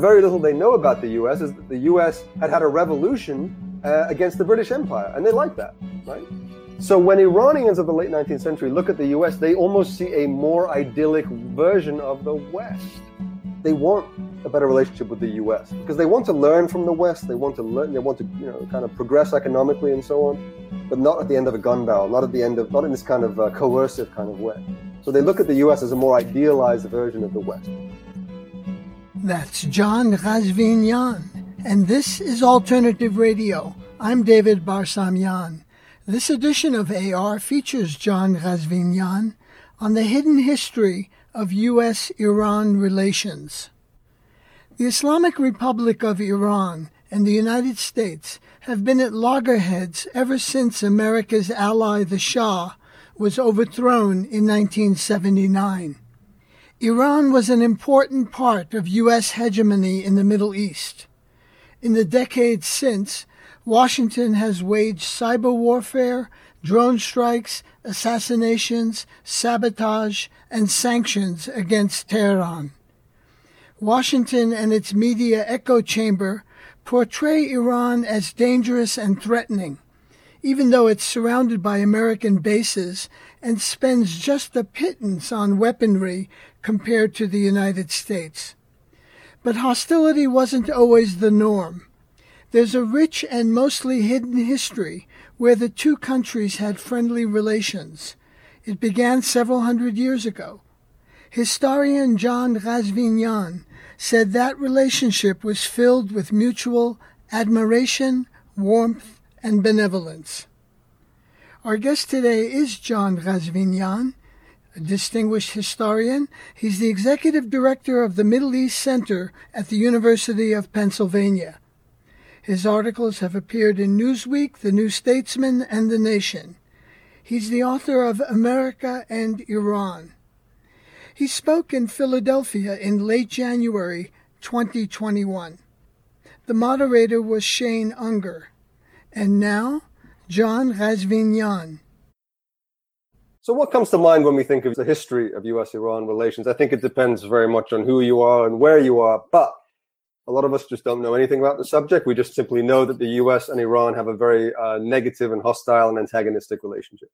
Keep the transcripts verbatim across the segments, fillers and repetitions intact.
very little they know about the U S is that the U S had had a revolution uh, against the British Empire, and they like that, right? So when Iranians of the late nineteenth century look at the U S, they almost see a more idyllic version of the West. They want a better relationship with the U S because they want to learn from the West. They want to learn. They want to, you know, kind of progress economically and so on, but not at the end of a gun barrel, not at the end of, not in this kind of uh, coercive kind of way. So they look at the U S as a more idealized version of the West. That's John Ghazvinian, and this is Alternative Radio. I'm David Barsamian. This edition of A R features John Ghazvinian on the hidden history of U S Iran relations. The Islamic Republic of Iran and the United States have been at loggerheads ever since America's ally, the Shah, was overthrown in nineteen seventy-nine. Iran was an important part of U S hegemony in the Middle East. In the decades since, Washington has waged cyber warfare, drone strikes, assassinations, sabotage, and sanctions against Tehran. Washington and its media echo chamber portray Iran as dangerous and threatening, even though it's surrounded by American bases and spends just a pittance on weaponry compared to the United States. But hostility wasn't always the norm. There's a rich and mostly hidden history where the two countries had friendly relations. It began several hundred years ago. Historian John Ghazvinian said that relationship was filled with mutual admiration, warmth, and benevolence. Our guest today is John Ghazvinian, a distinguished historian. He's the executive director of the Middle East Center at the University of Pennsylvania. His articles have appeared in Newsweek, The New Statesman, and The Nation. He's the author of America and Iran. He spoke in Philadelphia in late January twenty twenty-one. The moderator was Shane Unger. And now, John Ghazvinian. So what comes to mind when we think of the history of U S Iran relations? I think it depends very much on who you are and where you are, but a lot of us just don't know anything about the subject. We just simply know that the U S and Iran have a very uh, negative and hostile and antagonistic relationship.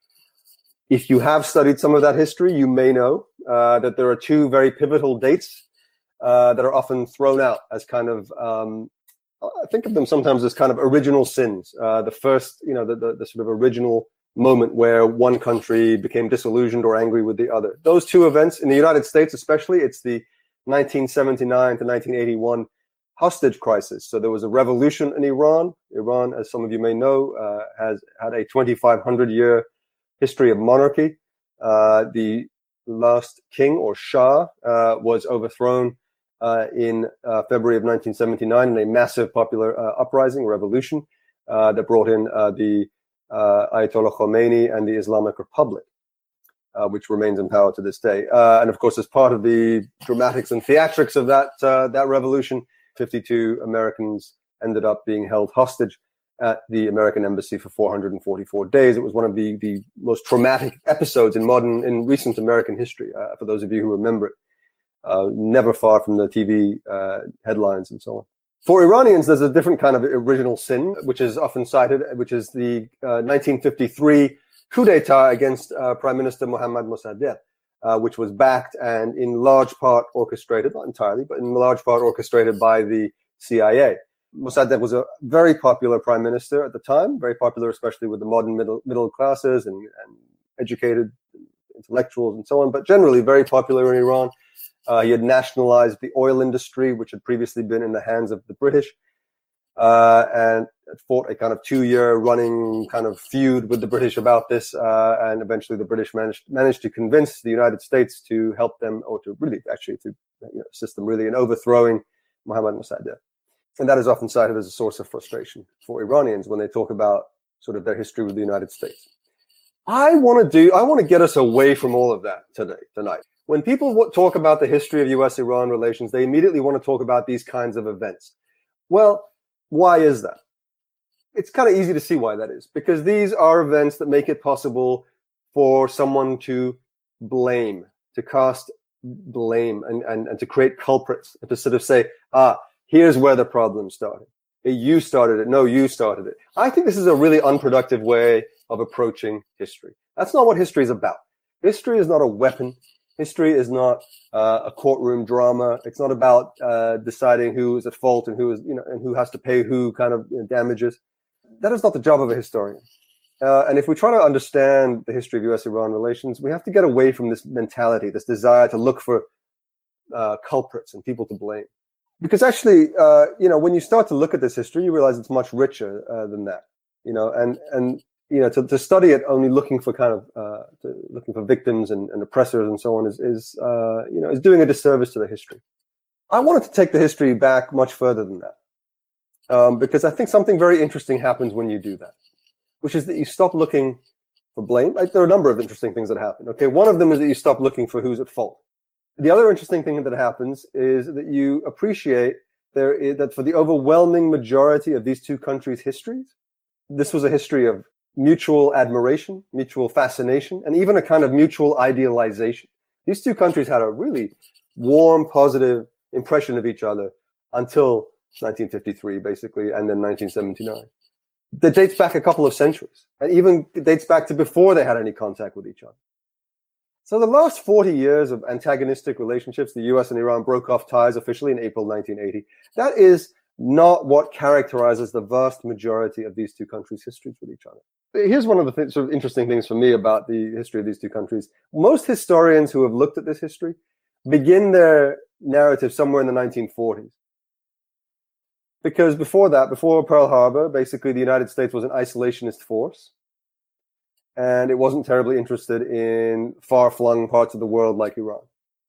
If you have studied some of that history, you may know uh, that there are two very pivotal dates uh, that are often thrown out as kind of, um, I think of them sometimes as kind of original sins. Uh, the first, you know, the, the, the sort of original moment where one country became disillusioned or angry with the other. Those two events, in the United States especially, it's the nineteen seventy-nine to nineteen eighty-one hostage crisis. So there was a revolution in Iran. Iran, as some of you may know, uh, has had a twenty-five hundred year history of monarchy. Uh, the last king, or Shah, uh, was overthrown uh, in uh, February of nineteen seventy-nine in a massive popular uh, uprising, revolution, uh, that brought in uh, the uh, Ayatollah Khomeini and the Islamic Republic. Uh, which remains in power to this day. Uh, and of course, as part of the dramatics and theatrics of that uh, that revolution, fifty-two Americans ended up being held hostage at the American embassy for four hundred forty-four days. It was one of the, the most traumatic episodes in modern, in recent American history, uh, for those of you who remember it. Uh, never far from the T V uh, headlines and so on. For Iranians, there's a different kind of original sin, which is often cited, which is the uh, nineteen fifty-three coup d'etat against uh, Prime Minister Mohammad Mossadegh, uh, which was backed and in large part orchestrated, not entirely, but in large part orchestrated by the C I A. Mossadegh was a very popular prime minister at the time, very popular especially with the modern middle middle classes and, and educated intellectuals and so on, but generally very popular in Iran. Uh, he had nationalized the oil industry, which had previously been in the hands of the British, uh, and fought a kind of two-year running kind of feud with the British about this, uh, and eventually the British managed managed to convince the United States to help them, or to really actually to you know, assist them really in overthrowing Mohammad Mossadegh. And that is often cited as a source of frustration for Iranians when they talk about sort of their history with the United States. I want to do, I want to get us away from all of that today, tonight. When people w- talk about the history of U S Iran relations, they immediately want to talk about these kinds of events. Well, why is that? It's kind of easy to see why that is, because these are events that make it possible for someone to blame, to cast blame and, and, and to create culprits, and to sort of say, ah, here's where the problem started. You started it. No, you started it. I think this is a really unproductive way of approaching history. That's not what history is about. History is not a weapon. History is not uh, a courtroom drama. It's not about uh, deciding who is at fault and who is, you know, and who has to pay who kind of, you know, damages. That is not the job of a historian. Uh, and if we try to understand the history of U S Iran relations, we have to get away from this mentality, this desire to look for uh, culprits and people to blame. Because actually, uh, you know, when you start to look at this history, you realize it's much richer uh, than that. You know, and and you know, to, to study it only looking for kind of uh, to, looking for victims and, and oppressors and so on is is uh, you know is doing a disservice to the history. I wanted to take the history back much further than that, um, because I think something very interesting happens when you do that, which is that you stop looking for blame. Like, there are a number of interesting things that happen. Okay, one of them is that you stop looking for who's at fault. The other interesting thing that happens is that you appreciate there is, that for the overwhelming majority of these two countries' histories, this was a history of mutual admiration, mutual fascination, and even a kind of mutual idealization. These two countries had a really warm, positive impression of each other until nineteen fifty-three, basically, and then nineteen seventy-nine. That dates back a couple of centuries, and even dates back to before they had any contact with each other. So the last forty years of antagonistic relationships, the U S and Iran broke off ties officially in April nineteen eighty. That is not what characterizes the vast majority of these two countries' histories with each other. Here's one of the th- sort of interesting things for me about the history of these two countries. Most historians who have looked at this history begin their narrative somewhere in the nineteen forties. Because before that, before Pearl Harbor, basically the United States was an isolationist force. And it wasn't terribly interested in far-flung parts of the world like Iran.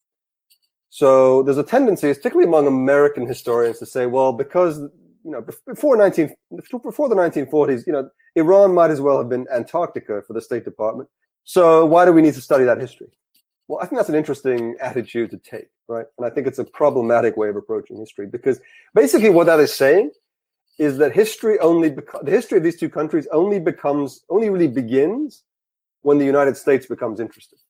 So there's a tendency, particularly among American historians, to say, well, because, you know, before nineteen before the nineteen forties, you know, Iran might as well have been Antarctica for the State Department. So why do we need to study that history? Well, I think that's an interesting attitude to take, right? And I think it's a problematic way of approaching history, because basically what that is saying is that history only beco- the history of these two countries only becomes only really begins when the United States becomes interested.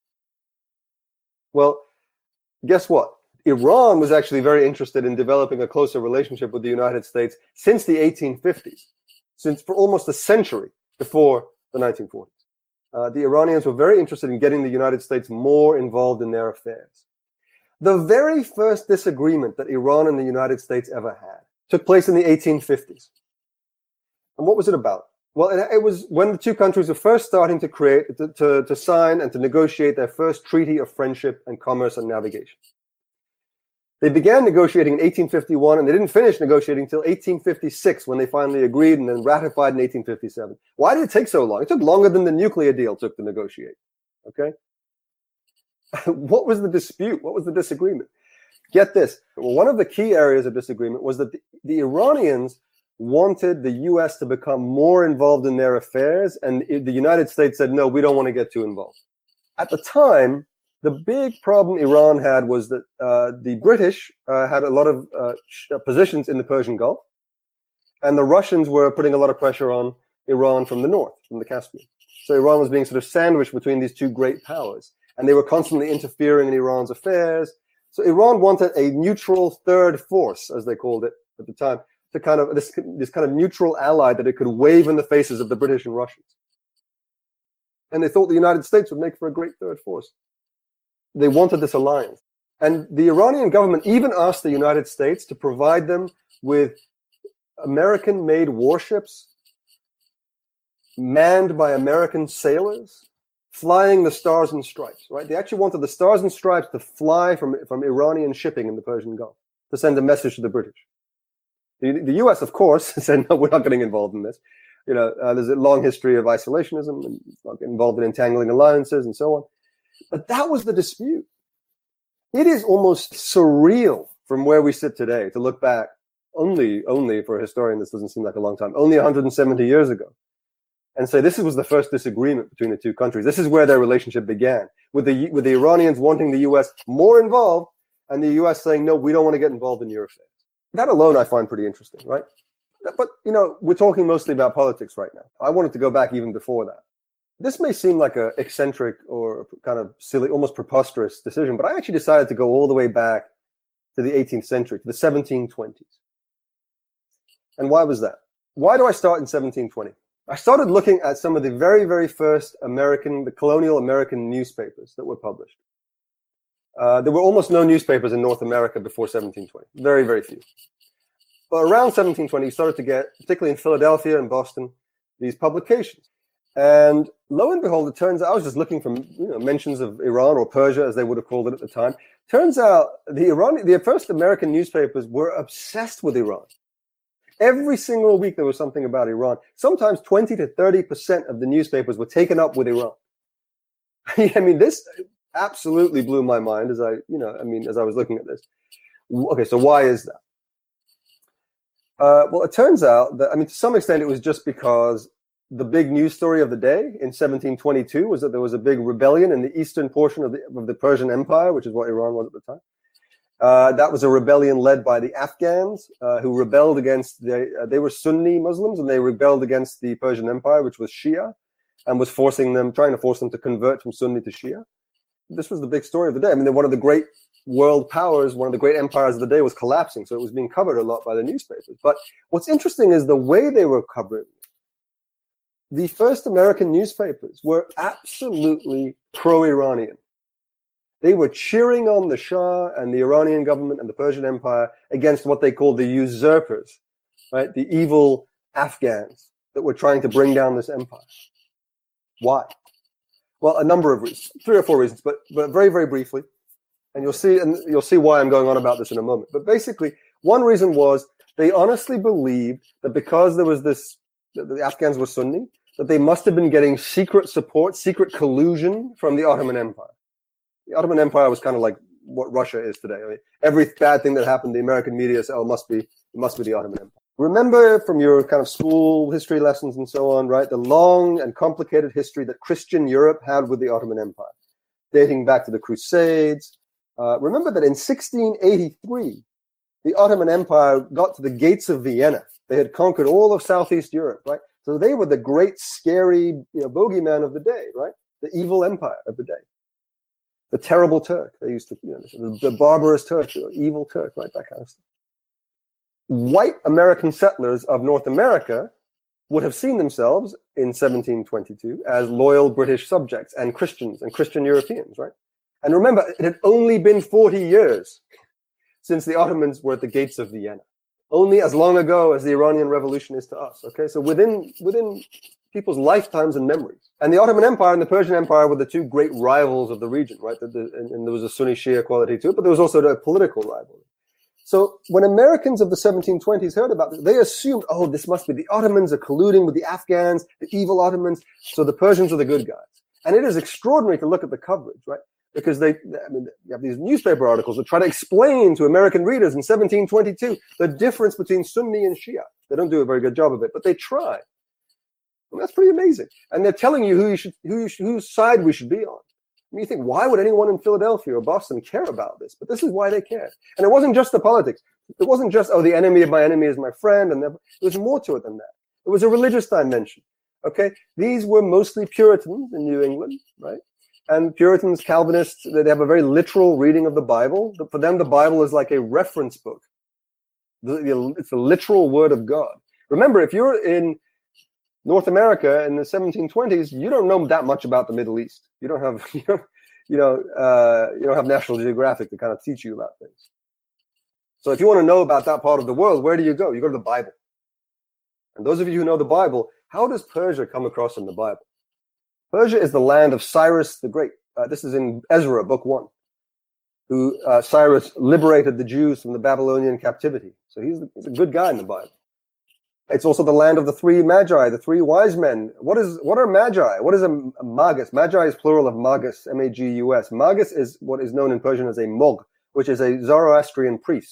Well, guess what? Iran was actually very interested in developing a closer relationship with the United States since the eighteen fifties, since for almost a century before the nineteen forties. Uh, the Iranians were very interested in getting the United States more involved in their affairs. The very first disagreement that Iran and the United States ever had took place in the eighteen fifties. And what was it about? Well, it, it was when the two countries were first starting to create, to, to, to sign and to negotiate their first treaty of friendship and commerce and navigation. They began negotiating in eighteen fifty-one, and they didn't finish negotiating until eighteen fifty-six, when they finally agreed and then ratified in eighteen fifty-seven. Why did it take so long? It took longer than the nuclear deal took to negotiate. Okay? What was the dispute? What was the disagreement? Get this. Well, one of the key areas of disagreement was that the, the Iranians wanted the U S to become more involved in their affairs, and the United States said, no, we don't want to get too involved. At the time, the big problem Iran had was that uh, the British uh, had a lot of uh, positions in the Persian Gulf, and the Russians were putting a lot of pressure on Iran from the north, from the Caspian. So Iran was being sort of sandwiched between these two great powers, and they were constantly interfering in Iran's affairs. So Iran wanted a neutral third force, as they called it at the time, to kind of this, this kind of neutral ally that it could wave in the faces of the British and Russians. And they thought the United States would make for a great third force. They wanted this alliance. And the Iranian government even asked the United States to provide them with American-made warships manned by American sailors, flying the Stars and Stripes, right? They actually wanted the Stars and Stripes to fly from, from Iranian shipping in the Persian Gulf to send a message to the British. The, the U S, of course, said, no, we're not getting involved in this. You know, uh, there's a long history of isolationism and not getting involved in entangling alliances and so on. But that was the dispute. It is almost surreal from where we sit today to look back only, only for a historian, this doesn't seem like a long time, only one hundred seventy years ago, and say this was the first disagreement between the two countries. This is where their relationship began, with the with the Iranians wanting the U S more involved and the U S saying, no, we don't want to get involved in your affairs. That alone I find pretty interesting, right? But, you know, we're talking mostly about politics right now. I wanted to go back even before that. this may seem like an eccentric or kind of silly, almost preposterous decision, but I actually decided to go all the way back to the eighteenth century, to the seventeen twenties. And why was that? Why do I start in seventeen twenty? I started looking at some of the very, very first American, the colonial American newspapers that were published. Uh, there were almost no newspapers in North America before seventeen twenty. Very, very few. But around seventeen twenty, you started to get, particularly in Philadelphia and Boston, these publications. And lo and behold, it turns out, I was just looking for, you know, mentions of Iran or Persia, as they would have called it at the time. Turns out the Iran, the first American newspapers were obsessed with Iran. Every single week there was something about Iran. Sometimes twenty to thirty percent of the newspapers were taken up with Iran. I mean, this absolutely blew my mind as I, you know, I mean, as I was looking at this. Okay, so why is that? Uh, well, it turns out that, I mean, to some extent it was just because the big news story of the day in seventeen twenty-two was that there was a big rebellion in the eastern portion of the, of the Persian Empire, which is what Iran was at the time. Uh, that was a rebellion led by the Afghans, uh, who rebelled against, the, uh, they were Sunni Muslims, and they rebelled against the Persian Empire, which was Shia, and was forcing them, trying to force them to convert from Sunni to Shia. This was the big story of the day. I mean, one of the great world powers, one of the great empires of the day was collapsing, so it was being covered a lot by the newspapers. But what's interesting is the way they were covering it. The first American newspapers were absolutely pro-Iranian. They were cheering on the Shah and the Iranian government and the Persian Empire against what they called the usurpers, right? The evil Afghans that were trying to bring down this empire. Why? Well, a number of reasons, three or four reasons, but but very, very briefly, and you'll see, and you'll see why I'm going on about this in a moment. But basically, one reason was they honestly believed that because there was this, the Afghans were Sunni, that they must have been getting secret support, secret collusion from the Ottoman Empire. The Ottoman Empire was kind of like what Russia is today. I mean, every bad thing that happened, the American media said, "Oh, it must be, it must be the Ottoman Empire." Remember from your kind of school history lessons and so on, right? The long and complicated history that Christian Europe had with the Ottoman Empire, dating back to the Crusades. Uh, remember that in sixteen eighty-three, the Ottoman Empire got to the gates of Vienna. They had conquered all of Southeast Europe, right? So they were the great, scary, you know, bogeyman of the day, right? The evil empire of the day. The terrible Turk. They used to, you know, the, the barbarous Turk, the evil Turk, right? That kind of stuff. White American settlers of North America would have seen themselves in seventeen twenty-two as loyal British subjects and Christians and Christian Europeans, right? And remember, it had only been forty years since the Ottomans were at the gates of Vienna. Only as long ago as the Iranian Revolution is to us, okay? So within within people's lifetimes and memories. And the Ottoman Empire and the Persian Empire were the two great rivals of the region, right? The, the, and, and there was a Sunni-Shia quality to it, but there was also a political rivalry. So when Americans of the seventeen twenties heard about this, they assumed, oh, this must be the Ottomans are colluding with the Afghans, the evil Ottomans, so the Persians are the good guys. And it is extraordinary to look at the coverage, right? Because they, I mean, you have these newspaper articles that try to explain to American readers in seventeen twenty-two the difference between Sunni and Shia. They don't do a very good job of it, but they try. And that's pretty amazing. And they're telling you who you should, who you should, whose side we should be on. I mean, you think, why would anyone in Philadelphia or Boston care about this? But this is why they cared. And it wasn't just the politics. It wasn't just, oh, the enemy of my enemy is my friend. And there was more to it than that. It was a religious dimension. Okay? These were mostly Puritans in New England, right? And Puritans, Calvinists, they have a very literal reading of the Bible. For them, the Bible is like a reference book. It's the literal word of God. Remember, if you're in North America in the seventeen twenties, you don't know that much about the Middle East. You don't have, you don't, you know, uh, you don't have National Geographic to kind of teach you about things. So if you want to know about that part of the world, where do you go? You go to the Bible. And those of you who know the Bible, how does Persia come across in the Bible? Persia is the land of Cyrus the Great. Uh, this is in Ezra, book one, who uh, Cyrus liberated the Jews from the Babylonian captivity. So he's, he's a good guy in the Bible. It's also the land of the three magi, the three wise men. What is what are magi? What is a, a magus? Magi is plural of magus, M A G U S. Magus is what is known in Persian as a mog, which is a Zoroastrian priest.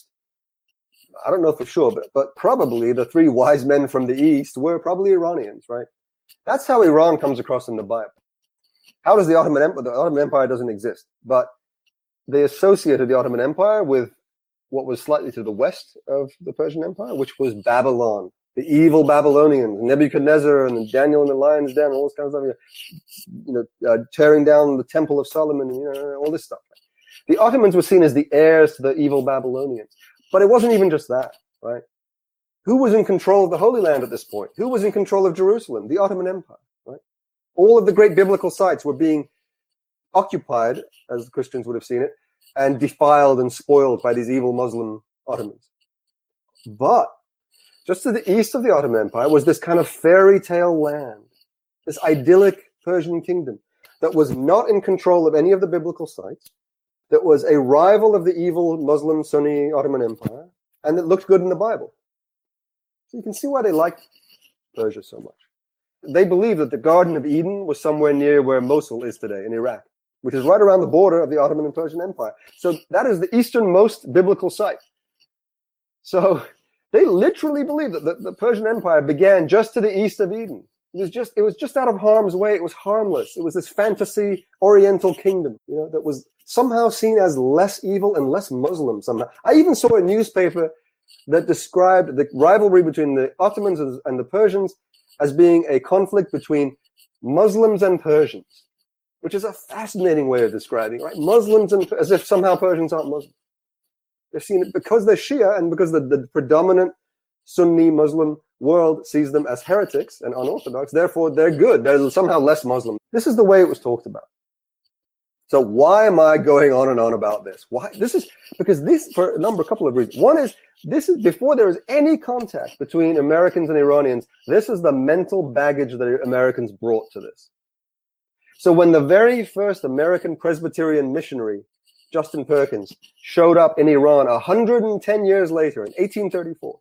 I don't know for sure, but, but probably the three wise men from the east were probably Iranians, right? That's how Iran comes across in the Bible. How does the Ottoman Empire? The Ottoman Empire doesn't exist, but they associated the Ottoman Empire with what was slightly to the west of the Persian Empire, which was Babylon. the evil Babylonians, Nebuchadnezzar and Daniel in the lion's den, all this kind of stuff, you know, uh, tearing down the Temple of Solomon, and, you know, all this stuff. The Ottomans were seen as the heirs to the evil Babylonians. But it wasn't even just that, right? Who was in control of the Holy Land at this point? Who was in control of Jerusalem? The Ottoman Empire, right? All of the great biblical sites were being occupied, as the Christians would have seen it, and defiled and spoiled by these evil Muslim Ottomans. But just to the east of the Ottoman Empire was this kind of fairy tale land, this idyllic Persian kingdom that was not in control of any of the biblical sites, that was a rival of the evil Muslim Sunni Ottoman Empire, and that looked good in the Bible. So you can see why they liked Persia so much. They believed that the Garden of Eden was somewhere near where Mosul is today in Iraq, which is right around the border of the Ottoman and Persian Empire. So that is the easternmost biblical site. So they literally believed that the, the Persian Empire began just to the east of Eden. It was just, it was just out of harm's way. It was harmless. It was this fantasy Oriental kingdom, you know, that was somehow seen as less evil and less Muslim somehow. I even saw a newspaper that described the rivalry between the Ottomans and the Persians as being a conflict between Muslims and Persians, which is a fascinating way of describing it, right? Muslims and, as if somehow Persians aren't Muslim. They're seen it because they're Shia and because the, the predominant Sunni Muslim world sees them as heretics and unorthodox. Therefore, they're good. They're somehow less Muslim. This is the way it was talked about. So why am I going on and on about this? Why? This is because this, for a number, a couple of reasons. One is, this is before there is any contact between Americans and Iranians. This is the mental baggage that Americans brought to this. So when the very first American Presbyterian missionary, Justin Perkins, showed up in Iran one hundred ten years later in eighteen thirty-four,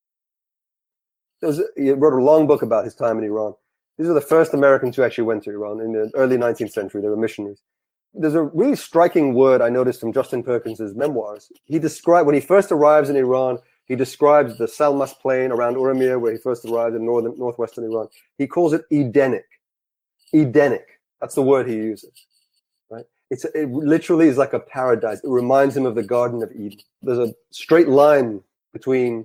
there was, he wrote a long book about his time in Iran. These are the first Americans who actually went to Iran in the early nineteenth century. They were missionaries. There's a really striking word I noticed from Justin Perkins's memoirs. He described, when he first arrives in Iran, he describes the Salmas plain around Urmia, where he first arrived in northern, northwestern Iran. He calls it Edenic. Edenic. That's the word he uses, right? It's, it literally is like a paradise. It reminds him of the Garden of Eden. There's a straight line between,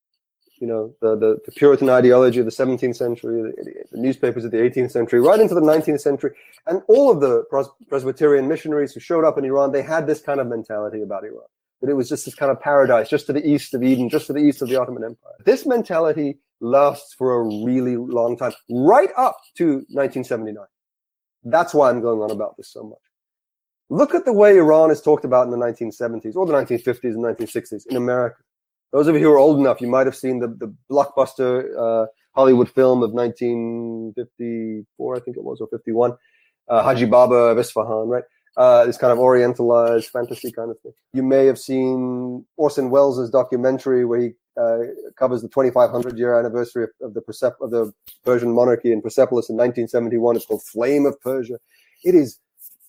you know, the, the, the Puritan ideology of the seventeenth century, the, the newspapers of the eighteenth century, right into the nineteenth century. And all of the Pres- Presbyterian missionaries who showed up in Iran, they had this kind of mentality about Iran, that it was just this kind of paradise, just to the east of Eden, just to the east of the Ottoman Empire. This mentality lasts for a really long time, right up to nineteen seventy-nine. That's why I'm going on about this so much. Look at the way Iran is talked about in the nineteen seventies, or the nineteen fifties and nineteen sixties in America. Those of you who are old enough, you might have seen the, the blockbuster uh, Hollywood film of nineteen fifty-four, I think it was, or fifty-one, uh, Haji Baba of Isfahan, right? Uh, this kind of orientalized fantasy kind of thing. You may have seen Orson Welles' documentary where he uh, covers the twenty-five hundred year anniversary of, of the Persep- of the Persian monarchy in Persepolis in nineteen seventy-one. It's called Flame of Persia. It is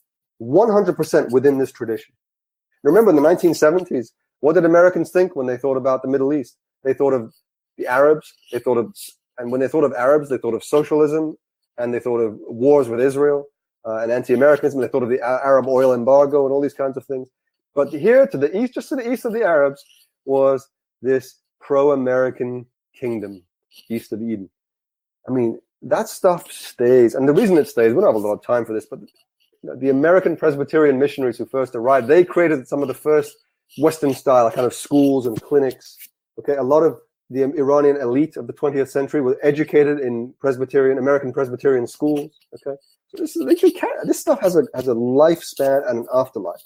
one hundred percent within this tradition. Remember, in the nineteen seventies, what did Americans think when they thought about the Middle East? They thought of the Arabs. They thought of, and when they thought of Arabs, they thought of socialism, and they thought of wars with Israel uh, and anti-Americanism. They thought of the Arab oil embargo and all these kinds of things. But here, to the east, just to the east of the Arabs, was this pro-American kingdom east of Eden. I mean, that stuff stays, and the reason it stays, we don't have a lot of time for this, but the American Presbyterian missionaries who first arrived, they created some of the first Western style kind of schools and clinics. Okay, a lot of the Iranian elite of the twentieth century were educated in Presbyterian, American Presbyterian schools. Okay, so this is this stuff has a has a lifespan and an afterlife.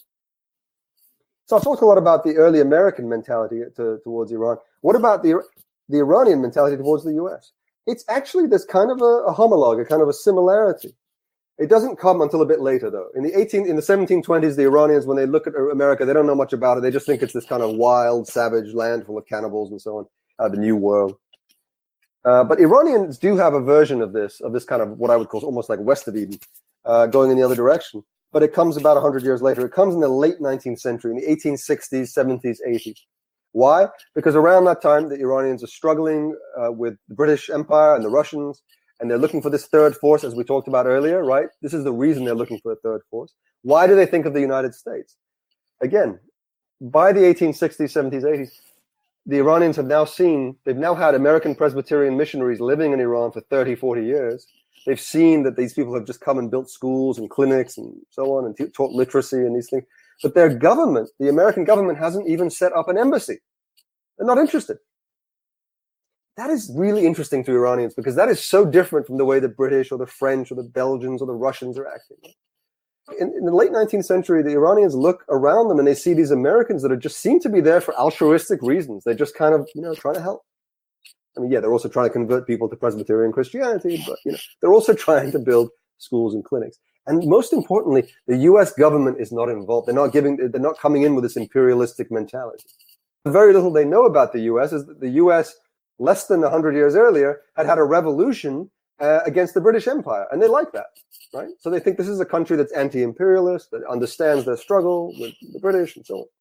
So I've talked a lot about the early American mentality to, towards Iran. What about the the Iranian mentality towards the U S? It's actually this kind of a, a homologue, a kind of a similarity. It doesn't come until a bit later, though. In the eighteen, in the seventeen twenties, the Iranians, when they look at America, they don't know much about it. They just think it's this kind of wild, savage land full of cannibals and so on, uh, the New World. Uh, but Iranians do have a version of this, of this kind of what I would call almost like West of Eden, uh, going in the other direction. But it comes about one hundred years later. It comes in the late nineteenth century, in the eighteen sixties, seventies, eighties. Why? Because around that time, the Iranians are struggling uh, with the British Empire and the Russians. And they're looking for this third force, as we talked about earlier, right? This is the reason they're looking for a third force. Why do they think of the United States? Again, by the eighteen sixties, seventies, eighties, the Iranians have now seen, they've now had American Presbyterian missionaries living in Iran for thirty, forty years. They've seen that these people have just come and built schools and clinics and so on and t- taught literacy and these things. But their government, the American government, hasn't even set up an embassy. They're not interested. That is really interesting to Iranians because that is so different from the way the British or the French or the Belgians or the Russians are acting. In, in the late nineteenth century, the Iranians look around them and they see these Americans that are just seem to be there for altruistic reasons. They're just kind of, you know, trying to help. I mean, yeah, they're also trying to convert people to Presbyterian Christianity, but, you know, they're also trying to build schools and clinics. And most importantly, the U S government is not involved. They're not giving, they're not coming in with this imperialistic mentality. Very little they know about the U S is that the U S, less than one hundred years earlier, had had a revolution uh, against the British Empire. And they like that, right? So they think this is a country that's anti-imperialist, that understands their struggle with the British and so on.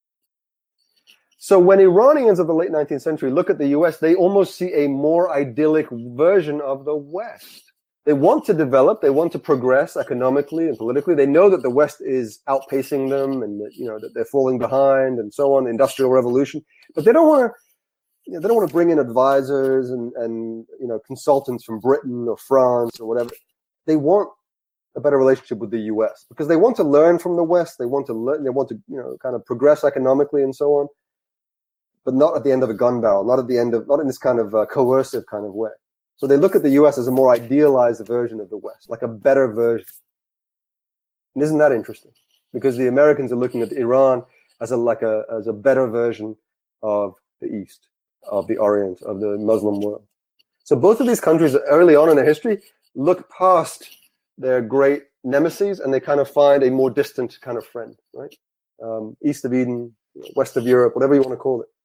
So when Iranians of the late nineteenth century look at the U S, they almost see a more idyllic version of the West. They want to develop, they want to progress economically and politically. They know that the West is outpacing them and that, you know, that they're falling behind and so on, the Industrial Revolution. But they don't want to, you know, they don't want to bring in advisors and, and, you know, consultants from Britain or France or whatever. They want a better relationship with the U S because they want to learn from the West. They want to learn, they want to, you know, kind of progress economically and so on, but not at the end of a gun barrel, not at the end of, not in this kind of uh, coercive kind of way. So they look at the U S as a more idealized version of the West, like a better version. And isn't that interesting? Because the Americans are looking at Iran as a like a as a better version of the East, of the Orient, of the Muslim world. So both of these countries early on in their history look past their great nemesis and they kind of find a more distant kind of friend, right? Um, East of Eden, West of Europe, whatever you want to call it,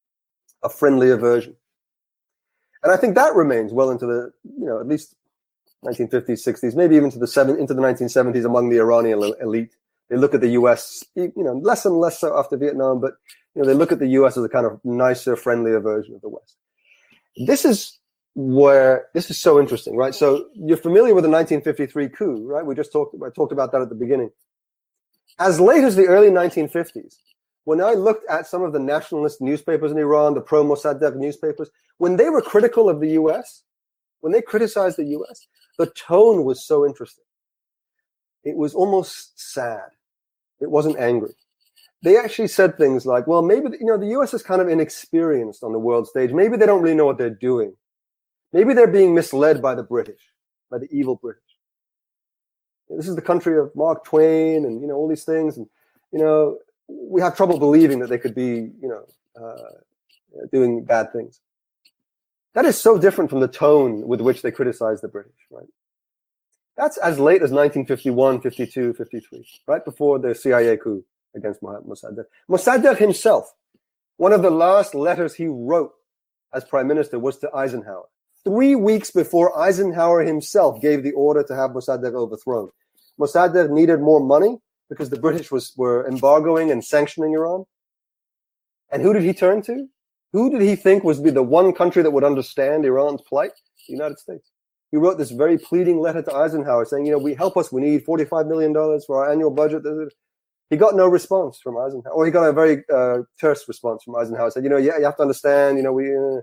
a friendlier version. And I think that remains well into the, you know, at least nineteen fifties, sixties, maybe even to the seven, into the nineteen seventies among the Iranian elite. They look at the U S, you know, less and less so after Vietnam, but, you know, they look at the U S as a kind of nicer, friendlier version of the West. This is where, this is so interesting, right? So you're familiar with the nineteen fifty-three coup, right? We just talked, I talked about that at the beginning. As late as the early nineteen fifties, when I looked at some of the nationalist newspapers in Iran, the pro-Mossadegh newspapers, when they were critical of the U S, when they criticized the U S, the tone was so interesting. It was almost sad. It wasn't angry. They actually said things like, well, maybe, you know, the U S is kind of inexperienced on the world stage. Maybe they don't really know what they're doing. Maybe they're being misled by the British, by the evil British. This is the country of Mark Twain and, you know, all these things. And, you know, we have trouble believing that they could be, you know, uh, doing bad things. That is so different from the tone with which they criticize the British, right? That's as late as nineteen fifty-one, fifty-two, fifty-three, right before the C I A coup against Mossadegh. Mossadegh himself, one of the last letters he wrote as prime minister was to Eisenhower. Three weeks before Eisenhower himself gave the order to have Mossadegh overthrown. Mossadegh needed more money because the British was were embargoing and sanctioning Iran. And who did he turn to? Who did he think was be the one country that would understand Iran's plight? The United States. He wrote this very pleading letter to Eisenhower saying, you know, we help us, we need forty-five million dollars for our annual budget. He got no response from Eisenhower. Or he got a very uh, terse response from Eisenhower. He said, you know, yeah, you have to understand, you know, we... Uh...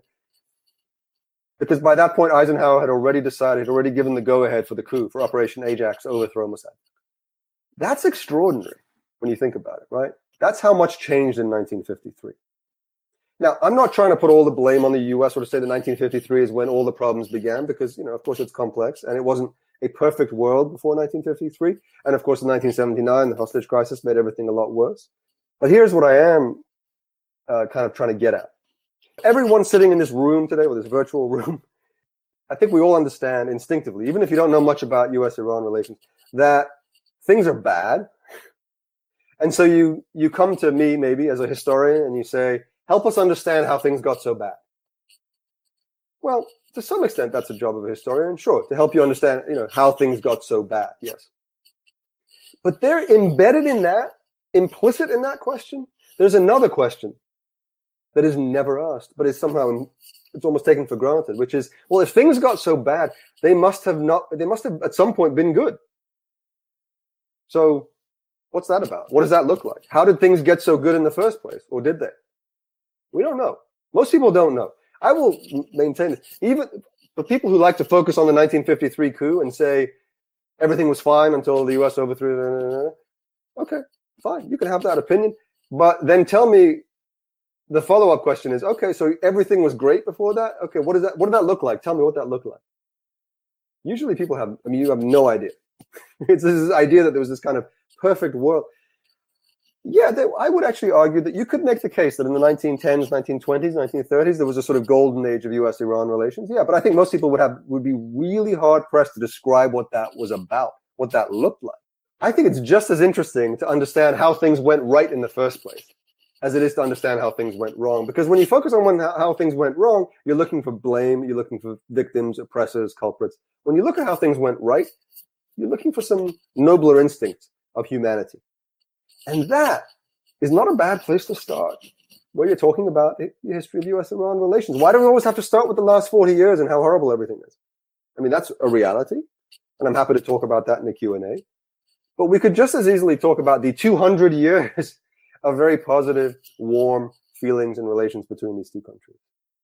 Because by that point, Eisenhower had already decided, had already given the go-ahead for the coup, for Operation Ajax to overthrow Mossadegh. That's extraordinary when you think about it, right? That's how much changed in nineteen fifty-three. Now, I'm not trying to put all the blame on the U S or to say that nineteen fifty-three is when all the problems began because, you know, of course it's complex and it wasn't a perfect world before nineteen fifty-three. And of course in nineteen seventy-nine, the hostage crisis made everything a lot worse. But here's what I am uh, kind of trying to get at. Everyone sitting in this room today, or this virtual room, I think we all understand instinctively, even if you don't know much about U S Iran relations, that things are bad. And so you you come to me maybe as a historian and you say, help us understand how things got so bad. Well, to some extent, that's a job of a historian, sure, to help you understand, you know, how things got so bad, yes. But they're embedded in that, implicit in that question, there's another question that is never asked, but is somehow, it's almost taken for granted, which is, well, if things got so bad, they must have not, they must have at some point been good. So what's that about? What does that look like? How did things get so good in the first place? Or did they? We don't know. Most people don't know. I will maintain this. Even the people who like to focus on the nineteen fifty-three coup and say everything was fine until the U S overthrew. Okay, fine. You can have that opinion. But then tell me, the follow-up question is, okay, so everything was great before that? Okay, what does that, what did that look like? Tell me what that looked like. Usually people have, I mean, you have no idea. It's this idea that there was this kind of perfect world. Yeah, they, I would actually argue that you could make the case that in the nineteen tens, nineteen twenties, nineteen thirties, there was a sort of golden age of U S Iran relations. Yeah, but I think most people would have would be really hard-pressed to describe what that was about, what that looked like. I think it's just as interesting to understand how things went right in the first place as it is to understand how things went wrong. Because when you focus on when, how things went wrong, you're looking for blame, you're looking for victims, oppressors, culprits. When you look at how things went right, you're looking for some nobler instincts of humanity. And that is not a bad place to start where you're talking about the history of U S Iran relations. Why do we always have to start with the last forty years and how horrible everything is? I mean, that's a reality, and I'm happy to talk about that in the Q and A. But we could just as easily talk about the two hundred years of very positive, warm feelings and relations between these two countries.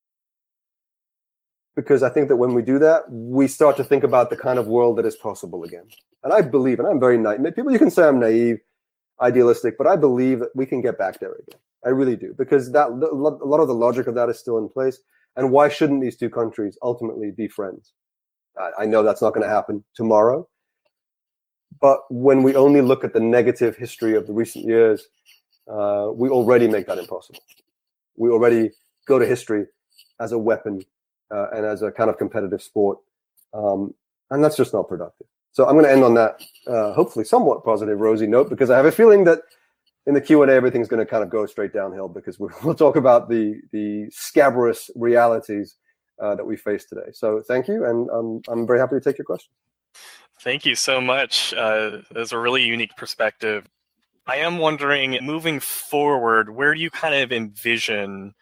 Because I think that when we do that, we start to think about the kind of world that is possible again. And I believe, and I'm very naive. People, you can say I'm naive, idealistic, but I believe that we can get back there again. I really do, because that a lot of the logic of that is still in place. And why shouldn't these two countries ultimately be friends? I know that's not going to happen tomorrow, but when we only look at the negative history of the recent years, uh, we already make that impossible. We already go to history as a weapon uh, and as a kind of competitive sport, um, and that's just not productive. So I'm going to end on that, uh, hopefully somewhat positive, rosy note, because I have a feeling that in the Q and A, everything's going to kind of go straight downhill, because we'll, we'll talk about the the scabrous realities uh, that we face today. So thank you, and um, I'm very happy to take your questions. Thank you so much. Uh, that's a really unique perspective. I am wondering, moving forward, where do you kind of envision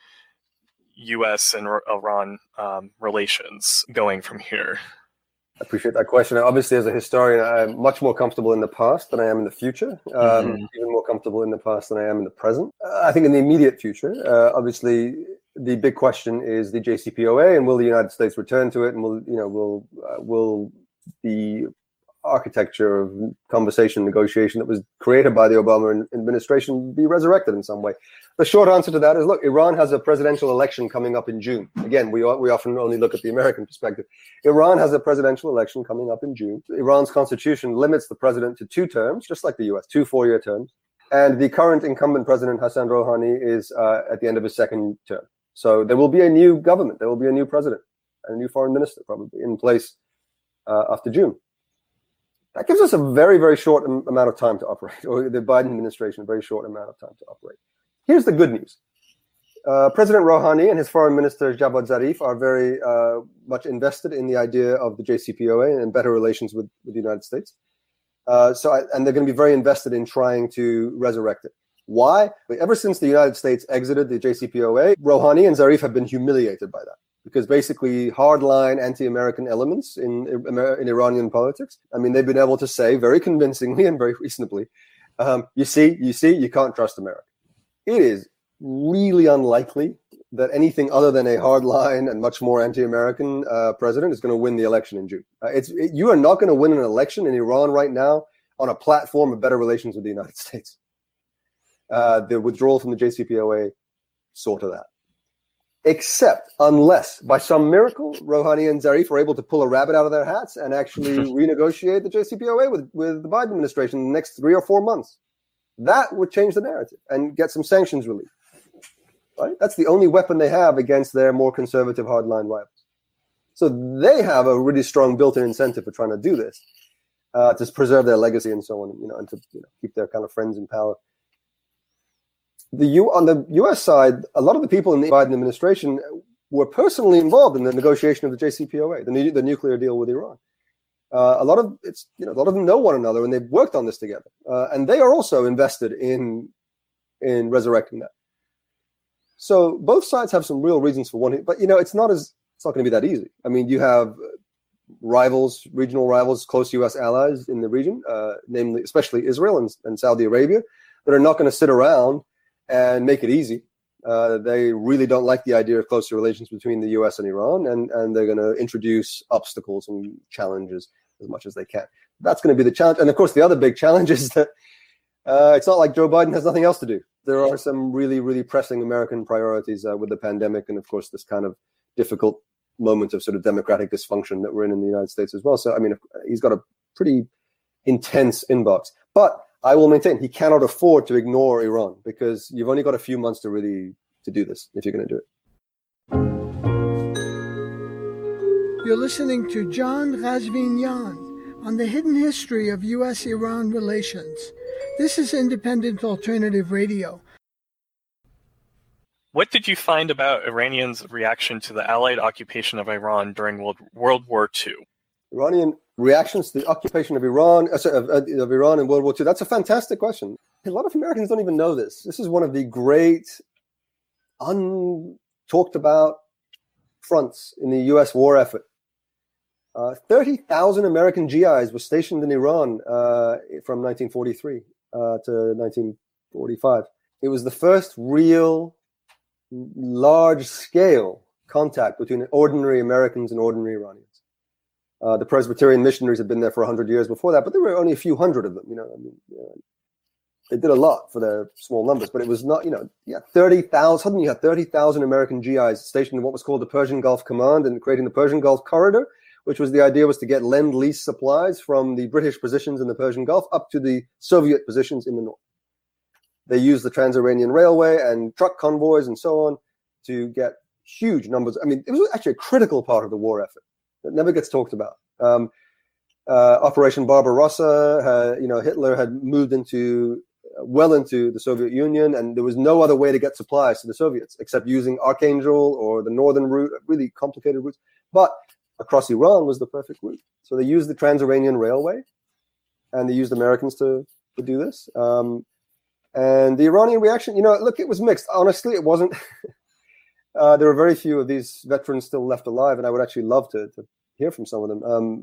U S and Iran um, relations going from here? I appreciate that question. Obviously, as a historian, I'm much more comfortable in the past than I am in the future, um, mm-hmm. even more comfortable in the past than I am in the present. Uh, I think in the immediate future, uh, obviously, the big question is the J C P O A, and will the United States return to it, and will, you know, will uh, will the architecture of conversation, negotiation that was created by the Obama administration be resurrected in some way? The short answer to that is, look, Iran has a presidential election coming up in June. Again, we we often only look at the American perspective. Iran has a presidential election coming up in June. Iran's constitution limits the president to two terms, just like the U S, two four-year terms. And the current incumbent president, Hassan Rouhani, is uh, at the end of his second term. So there will be a new government. There will be a new president and a new foreign minister probably in place uh, after June. That gives us a very, very short amount of time to operate, or the Biden administration, a very short amount of time to operate. Here's the good news. Uh, President Rouhani and his foreign minister, Javad Zarif, are very uh, much invested in the idea of the J C P O A and better relations with, with the United States. Uh, so, I, and they're going to be very invested in trying to resurrect it. Why? Ever since the United States exited the J C P O A, Rouhani and Zarif have been humiliated by that. Because basically hardline anti-American elements in, in Iranian politics, I mean, they've been able to say very convincingly and very reasonably, um, you see, you see, you can't trust America. It is really unlikely that anything other than a hardline and much more anti-American uh, president is going to win the election in June. Uh, it's it, you are not going to win an election in Iran right now on a platform of better relations with the United States. Uh, the withdrawal from the J C P O A saw to that. Except unless, by some miracle, Rouhani and Zarif are able to pull a rabbit out of their hats and actually renegotiate the J C P O A with, with the Biden administration in the next three or four months. That would change the narrative and get some sanctions relief. Right? That's the only weapon they have against their more conservative hardline rivals. So they have a really strong built-in incentive for trying to do this, uh, to preserve their legacy and so on, you know, and to you know, keep their kind of friends in power. The U on the U S side, a lot of the people in the Biden administration were personally involved in the negotiation of the J C P O A, the, the nuclear deal with Iran. Uh, a lot of it's you know a lot of them know one another, and they've worked on this together, uh, and they are also invested in in resurrecting that. So both sides have some real reasons for wanting, but you know it's not as it's not going to be that easy. I mean, you have rivals, regional rivals, close U S allies in the region, uh, namely especially Israel and, and Saudi Arabia, that are not going to sit around and make it easy Uh, they really don't like the idea of closer relations between the U S and Iran, and, and they're going to introduce obstacles and challenges as much as they can. That's going to be the challenge. And of course, the other big challenge is that uh, it's not like Joe Biden has nothing else to do. There are some really, really pressing American priorities uh, with the pandemic and, of course, this kind of difficult moment of sort of democratic dysfunction that we're in in the United States as well. So, I mean, he's got a pretty intense inbox. But I will maintain he cannot afford to ignore Iran, because you've only got a few months to really to do this if you're going to do it. You're listening to John Ghazvinian on the hidden history of U S Iran relations. This is Independent Alternative Radio. What did you find about Iranians' reaction to the Allied occupation of Iran during World, World War Two? Iranian reactions to the occupation of Iran, uh, sorry, of, of Iran in World War Two. That's a fantastic question. A lot of Americans don't even know this. This is one of the great, untalked about fronts in the U S war effort. Uh, thirty thousand American G Is were stationed in Iran uh, from nineteen forty-three uh, to nineteen forty-five. It was the first real, large-scale contact between ordinary Americans and ordinary Iranians. Uh, the Presbyterian missionaries had been there for one hundred years before that, but there were only a few hundred of them. You know, I mean, uh, they did a lot for their small numbers, but it was not, you know, yeah, thirty thousand. Suddenly you had thirty thousand American G Is stationed in what was called the Persian Gulf Command and creating the Persian Gulf Corridor, which was the idea was to get lend-lease supplies from the British positions in the Persian Gulf up to the Soviet positions in the north. They used the Trans-Iranian Railway and truck convoys and so on to get huge numbers. I mean, it was actually a critical part of the war effort that never gets talked about. Um, uh, Operation Barbarossa, uh, you know, Hitler had moved into uh, well into the Soviet Union, and there was no other way to get supplies to the Soviets except using Archangel or the northern route, really complicated routes. But across Iran was the perfect route. So they used the Trans-Iranian Railway, and they used Americans to, to do this. Um, and the Iranian reaction, you know, look, it was mixed. Honestly, it wasn't. uh, there are very few of these veterans still left alive, and I would actually love to, to hear from some of them. Um,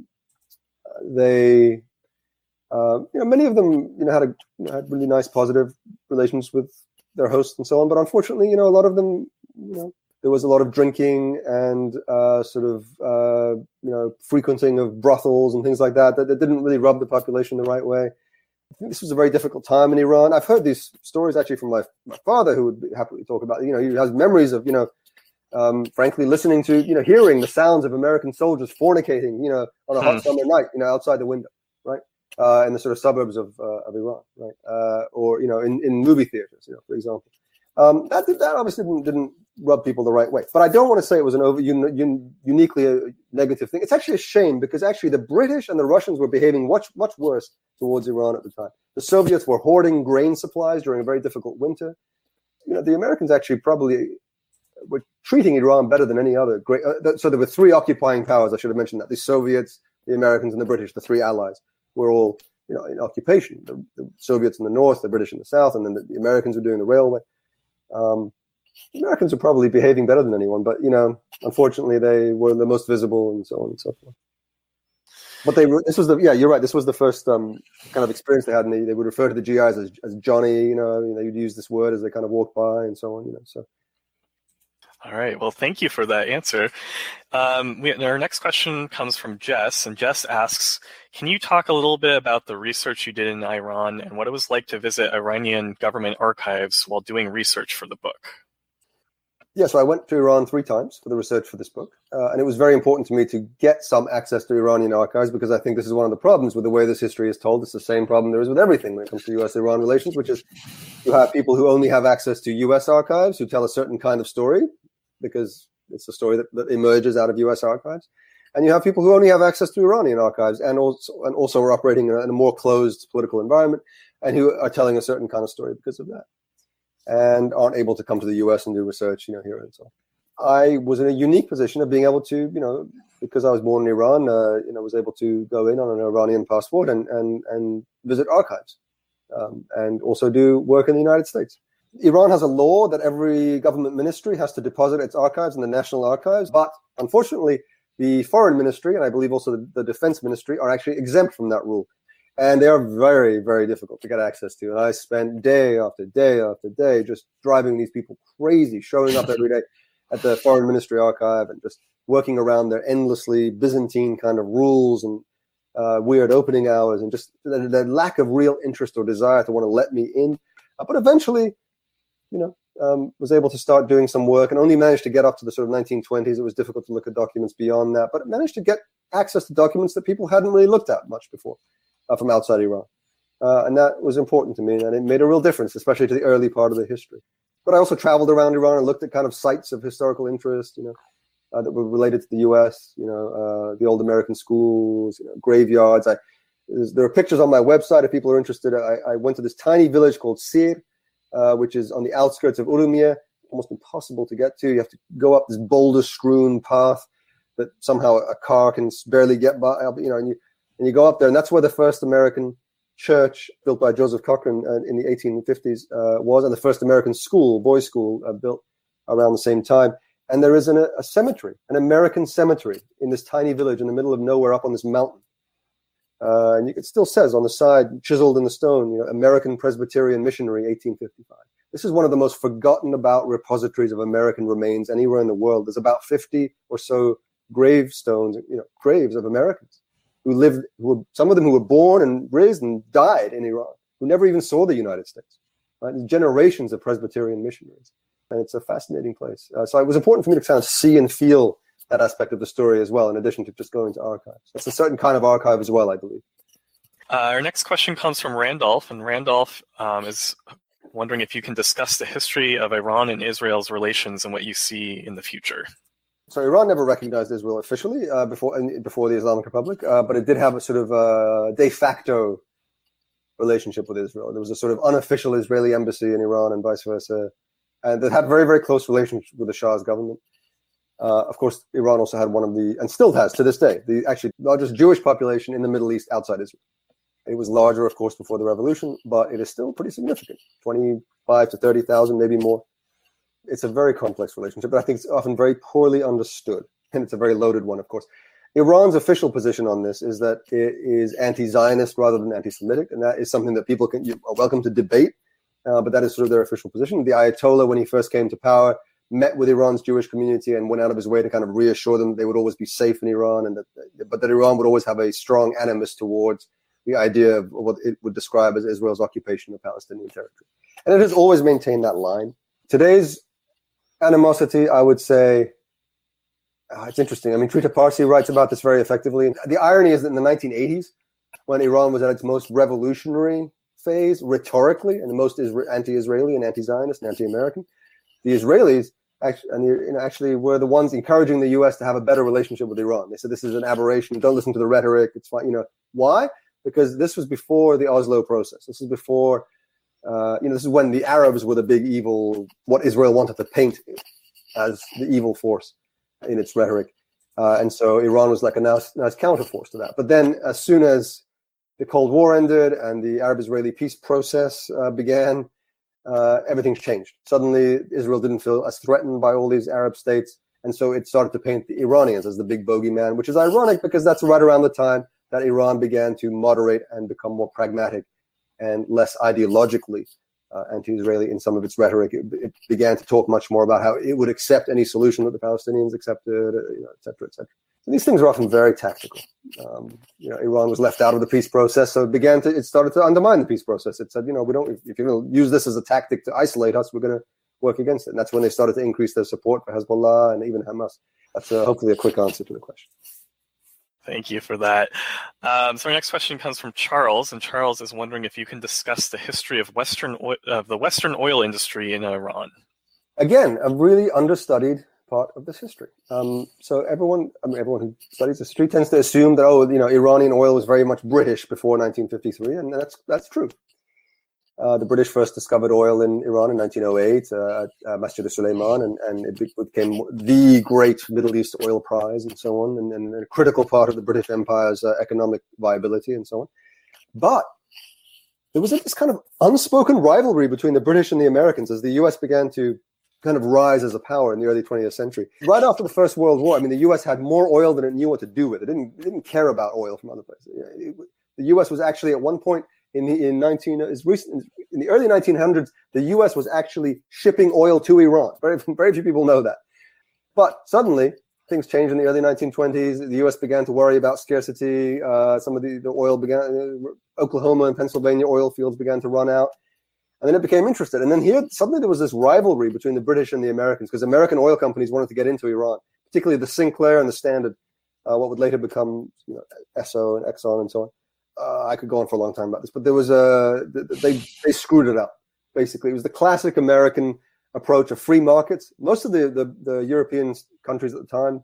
they, uh, you know, many of them, you know, had a you know, had really nice, positive relations with their hosts and so on. But unfortunately, you know, a lot of them, you know, there was a lot of drinking and uh, sort of, uh, you know, frequenting of brothels and things like that, that that didn't really rub the population the right way. I think this was a very difficult time in Iran. I've heard these stories actually from my, my father, who would happily talk about, you know, he has memories of, you know, um, frankly, listening to, you know, hearing the sounds of American soldiers fornicating, you know, on a hot summer night, you know, outside the window, right? Uh, in the sort of suburbs of uh, of Iran, right? Uh, or, you know, in, in movie theaters, you know, for example. Um, that, that obviously didn't, didn't rub people the right way. But I don't want to say it was an over un, un, uniquely a negative thing. It's actually a shame, because actually the British and the Russians were behaving much, much worse towards Iran at the time. The Soviets were hoarding grain supplies during a very difficult winter. You know, the Americans actually probably were treating Iran better than any other great. Uh, so there were three occupying powers. I should have mentioned that: the Soviets, the Americans, and the British. The three allies were all, you know, in occupation. The, the Soviets in the north, the British in the south, and then the, the Americans were doing the railway. Um, the Americans were probably behaving better than anyone, but, you know, unfortunately, they were the most visible and so on and so forth. But they, this was the, yeah, you're right. This was the first um, kind of experience they had, and they, they would refer to the G Is as, as Johnny. You know, I mean, they would use this word as they kind of walked by and so on. You know, so. All right. Well, thank you for that answer. Um, we, our next question comes from Jess, and Jess asks, can you talk a little bit about the research you did in Iran and what it was like to visit Iranian government archives while doing research for the book? Yeah, so I went to Iran three times for the research for this book, uh, and it was very important to me to get some access to Iranian archives, because I think this is one of the problems with the way this history is told. It's the same problem there is with everything when it comes to U S Iran relations, which is you have people who only have access to U S archives who tell a certain kind of story, because it's a story that, that emerges out of U S archives. And you have people who only have access to Iranian archives and also, and also are operating in a, in a more closed political environment and who are telling a certain kind of story because of that, and aren't able to come to the U S and do research, you know, here and so on. I was in a unique position of being able to, you know, because I was born in Iran, uh, you know, was able to go in on an Iranian passport and, and, and visit archives um, and also do work in the United States. Iran has a law that every government ministry has to deposit its archives in the national archives, but unfortunately, the foreign ministry, and I believe also the, the defense ministry, are actually exempt from that rule. And they are very, very difficult to get access to. And I spent day after day after day just driving these people crazy, showing up every day at the Foreign Ministry Archive and just working around their endlessly Byzantine kind of rules and uh, weird opening hours and just the, the lack of real interest or desire to want to let me in. Uh, but eventually, you know, um, was able to start doing some work and only managed to get up to the sort of nineteen twenties. It was difficult to look at documents beyond that, but managed to get access to documents that people hadn't really looked at much before. Uh, from outside Iran. Uh, and that was important to me, and it made a real difference, especially to the early part of the history. But I also traveled around Iran and looked at kind of sites of historical interest, you know, uh, that were related to the U S, you know, uh, the old American schools, you know, graveyards. I, there are pictures on my website if people are interested. I, I went to this tiny village called Sir, uh, which is on the outskirts of Urumia, almost impossible to get to. You have to go up this boulder-strewn path that somehow a car can barely get by, you know, and you And you go up there, and that's where the first American church built by Joseph Cochran uh, in the eighteen fifties uh, was, and the first American school, boys' school, uh, built around the same time. And there is an, a cemetery, an American cemetery in this tiny village in the middle of nowhere up on this mountain. Uh, and it still says on the side, chiseled in the stone, you know, American Presbyterian Missionary, eighteen fifty-five. This is one of the most forgotten about repositories of American remains anywhere in the world. There's about fifty or so gravestones, you know, graves of Americans who lived, who were, some of them who were born and raised and died in Iran, who never even saw the United States. Right? Generations of Presbyterian missionaries. And it's a fascinating place. Uh, so it was important for me to kind of see and feel that aspect of the story as well, in addition to just going to archives. It's a certain kind of archive as well, I believe. Uh, our next question comes from Randolph, and Randolph um, is wondering if you can discuss the history of Iran and Israel's relations and what you see in the future. So Iran never recognized Israel officially uh, before before the Islamic Republic, uh, but it did have a sort of uh, de facto relationship with Israel. There was a sort of unofficial Israeli embassy in Iran and vice versa, and that had very, very close relationship with the Shah's government. Uh, of course, Iran also had one of the, and still has to this day, the actually largest Jewish population in the Middle East outside Israel. It was larger, of course, before the revolution, but it is still pretty significant, twenty-five to thirty thousand, maybe more. It's a very complex relationship, but I think it's often very poorly understood, and it's a very loaded one, of course. Iran's official position on this is that it is anti-Zionist rather than anti-Semitic, and that is something that people can, you are welcome to debate, uh, but that is sort of their official position. The Ayatollah, when he first came to power, met with Iran's Jewish community and went out of his way to kind of reassure them they would always be safe in Iran, and that, but that Iran would always have a strong animus towards the idea of what it would describe as Israel's occupation of Palestinian territory. And it has always maintained that line. Today's animosity, I would say, oh, it's interesting. I mean, Trita Parsi writes about this very effectively. The irony is that in the nineteen eighties, when Iran was at its most revolutionary phase, rhetorically, and the most anti-Israeli and anti-Zionist and anti-American, the Israelis actually, and you know, actually were the ones encouraging the U S to have a better relationship with Iran. They said this is an aberration. Don't listen to the rhetoric. It's fine. You know why? Because this was before the Oslo process. This is before. Uh, you know, this is when the Arabs were the big evil, what Israel wanted to paint as the evil force in its rhetoric. Uh, and so Iran was like a nice, nice counterforce to that. But then as soon as the Cold War ended and the Arab-Israeli peace process uh, began, uh, everything's changed. Suddenly, Israel didn't feel as threatened by all these Arab states. And so it started to paint the Iranians as the big bogeyman, which is ironic because that's right around the time that Iran began to moderate and become more pragmatic and less ideologically uh, anti-Israeli in some of its rhetoric. It, it began to talk much more about how it would accept any solution that the Palestinians accepted, uh, you know, et cetera, et cetera. So these things are often very tactical. Um, you know, Iran was left out of the peace process, so it began to, it started to undermine the peace process. It said, you know, we don't, if you're going to use this as a tactic to isolate us, we're going to work against it. And that's when they started to increase their support for Hezbollah and even Hamas. That's uh, hopefully a quick answer to the question. Thank you for that. Um, so our next question comes from Charles, and Charles is wondering if you can discuss the history of Western oil, uh, the Western oil industry in Iran. Again, a really understudied part of this history. Um, so everyone, I mean, everyone who studies history tends to assume that oh, you know, Iranian oil was very much British before nineteen fifty-three, and that's that's true. Uh, the British first discovered oil in Iran in nineteen oh eight uh, at uh, Masjid al-Sulayman, and, and it became the great Middle East oil prize and so on, and, and a critical part of the British Empire's uh, economic viability and so on. But there was this kind of unspoken rivalry between the British and the Americans as the U S began to kind of rise as a power in the early twentieth century. Right after the First World War, I mean, the U S had more oil than it knew what to do with. It didn't, it didn't care about oil from other places. It, The U S was actually at one point in the in nineteen is recent in the early nineteen hundreds, the U S was actually shipping oil to Iran. Very very few people know that. But suddenly things changed in the early nineteen twenties. The U S began to worry about scarcity. Uh, some of the, the oil began. Uh, Oklahoma and Pennsylvania oil fields began to run out. And then it became interested. And then here, suddenly there was this rivalry between the British and the Americans because American oil companies wanted to get into Iran, particularly the Sinclair and the Standard, uh, what would later become you know, Esso and Exxon and so on. Uh, I could go on for a long time about this, but there was a, they, they screwed it up, basically. It was the classic American approach of free markets. Most of the, the, the European countries at the time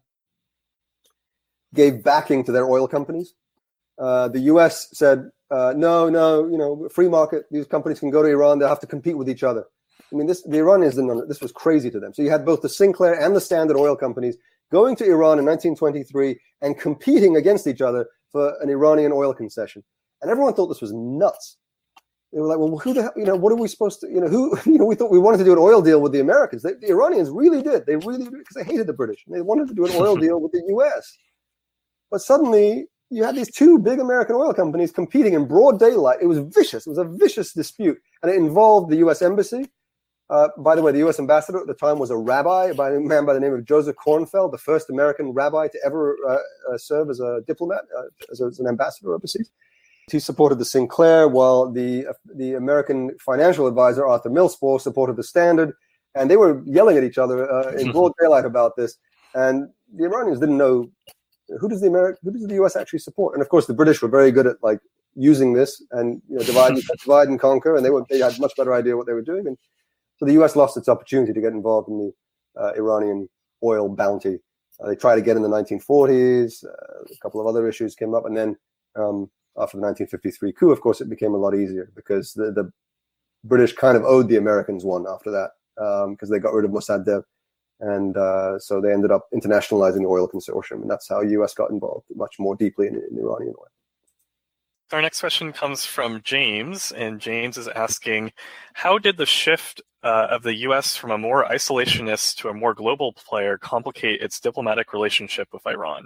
gave backing to their oil companies. Uh, the U S said, uh, no, no, you know, free market, these companies can go to Iran, they'll have to compete with each other. I mean, this the Iranians didn't know, this was crazy to them. So you had both the Sinclair and the Standard oil companies going to Iran in nineteen twenty-three and competing against each other for an Iranian oil concession. And everyone thought this was nuts. They were like, well, who the hell, you know, what are we supposed to, you know, who, you know, we thought we wanted to do an oil deal with the Americans. They, the Iranians really did. They really did because they hated the British. And they wanted to do an oil deal with the U S. But suddenly you had these two big American oil companies competing in broad daylight. It was vicious. It was a vicious dispute. And it involved the U S embassy. Uh, by the way, the U S ambassador at the time was a rabbi, by a man by the name of Joseph Kornfeld, the first American rabbi to ever uh, uh, serve as a diplomat, uh, as, a, as an ambassador overseas. He supported the Sinclair, while the uh, the American financial advisor, Arthur Millspaugh, supported the Standard. And they were yelling at each other uh, in broad daylight about this. And the Iranians didn't know who does the America, who does the U S actually support. And of course, the British were very good at like using this and you know, divide, and, divide and conquer. And they were they had much better idea what they were doing. And so the U S lost its opportunity to get involved in the uh, Iranian oil bounty. Uh, they tried to get in the nineteen forties. Uh, a couple of other issues came up. And then um, after the nineteen fifty-three coup, of course, it became a lot easier because the, the British kind of owed the Americans one after that because um, they got rid of Mossadegh. And uh, so they ended up internationalizing the oil consortium. And that's how the U S got involved much more deeply in, in Iranian oil. Our next question comes from James, and James is asking, how did the shift uh, of the U S from a more isolationist to a more global player complicate its diplomatic relationship with Iran?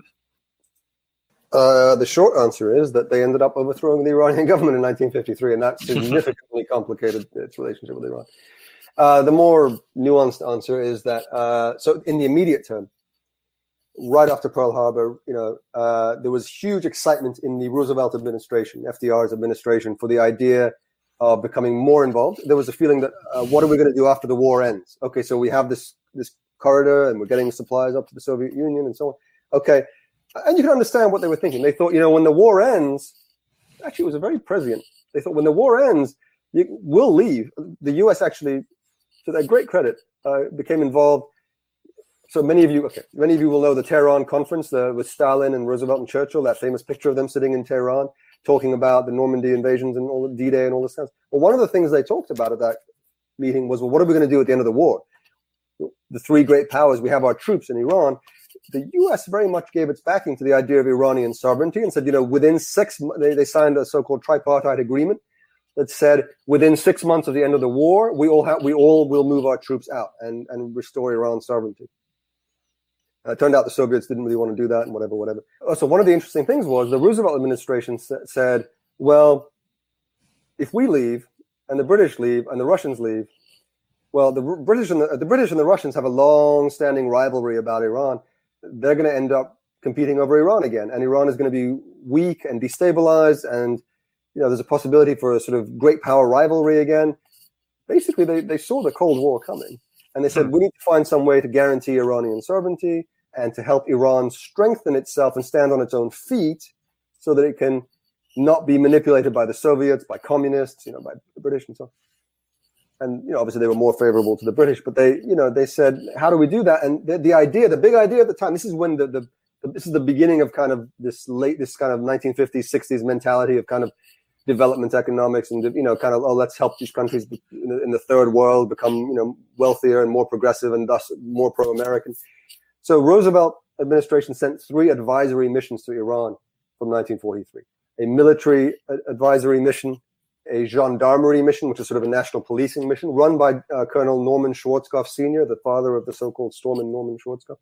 Uh, the short answer is that they ended up overthrowing the Iranian government in nineteen fifty-three, and that significantly complicated its relationship with Iran. Uh, the more nuanced answer is that, uh, so in the immediate term, right after Pearl Harbor, you know, uh, there was huge excitement in the Roosevelt administration, F D R's administration, for the idea of becoming more involved. There was a feeling that, uh, what are we going to do after the war ends? Okay, so we have this this corridor, and we're getting supplies up to the Soviet Union and so on. Okay, and you can understand what they were thinking. They thought, you know, when the war ends, actually it was a very prescient. They thought when the war ends, you, we'll leave. The U S actually, to their great credit, uh, became involved. So many of you, okay, many of you will know the Tehran conference the, with Stalin and Roosevelt and Churchill, that famous picture of them sitting in Tehran, talking about the Normandy invasions and all the D-Day and all this stuff. Well, one of the things they talked about at that meeting was, well, what are we going to do at the end of the war? The three great powers, we have our troops in Iran. The U S very much gave its backing to the idea of Iranian sovereignty and said, you know, within six, they, they signed a so-called tripartite agreement that said within six months of the end of the war, we all have, we all will move our troops out and, and restore Iran's sovereignty. Uh, it turned out the Soviets didn't really want to do that and whatever, whatever. Oh, so one of the interesting things was the Roosevelt administration sa- said, well, if we leave and the British leave and the Russians leave, well, the R- British and the, the British and the Russians have a long-standing rivalry about Iran. They're going to end up competing over Iran again, and Iran is going to be weak and destabilized, and you know, there's a possibility for a sort of great power rivalry again. Basically, they, they saw the Cold War coming, and they said, we need to find some way to guarantee Iranian sovereignty and to help Iran strengthen itself and stand on its own feet so that it can not be manipulated by the Soviets, by communists, you know, by the British and so on. And, you know, obviously they were more favorable to the British, but they, you know, they said, how do we do that? And the, the idea, the big idea at the time, this is when the, the, the, this is the beginning of kind of this late, this kind of nineteen fifties, sixties mentality of kind of development economics and, you know, kind of, oh, let's help these countries in the, in the third world become, you know, wealthier and more progressive and thus more pro-American. So Roosevelt administration sent three advisory missions to Iran from nineteen forty-three. A military advisory mission, a gendarmerie mission, which is sort of a national policing mission, run by uh, Colonel Norman Schwarzkopf Senior, the father of the so-called Stormin Norman Schwarzkopf,